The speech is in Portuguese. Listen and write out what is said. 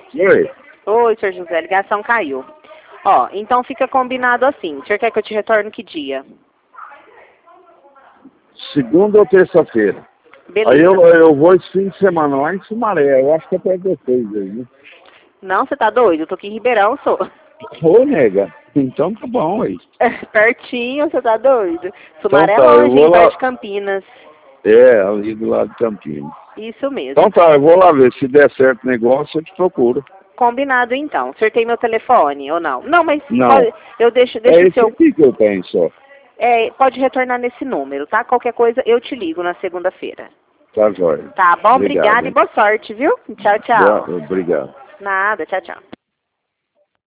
Oi. Oi, senhor José, a ligação caiu. Ó, então fica combinado assim. O senhor quer que eu te retorne que dia? Segunda ou terça-feira. Beleza. Aí eu vou esse fim de semana lá em Sumaré. Eu acho que até vocês aí, né? Não, você tá doido? Eu tô aqui em Ribeirão, sou. Ô, nega. Então tá bom aí. Pertinho, você tá doido? Sumaré é Então tá, eu longe, vou hein, lá. perto de Campinas. É, ali do lado de Campinas. Isso mesmo. Então tá, eu vou lá ver. Se der certo o negócio, eu te procuro. Combinado então. O senhor tem meu telefone ou não? Não, mas Não. pode, eu deixo É o esse seu. aqui que eu tenho só. Pode retornar nesse número, tá? Qualquer coisa eu te ligo na segunda-feira. Tá, jóia. Tá bom? Obrigado, Obrigada e hein? boa sorte, viu? Tchau, tchau. Obrigado. Nada, tchau, tchau.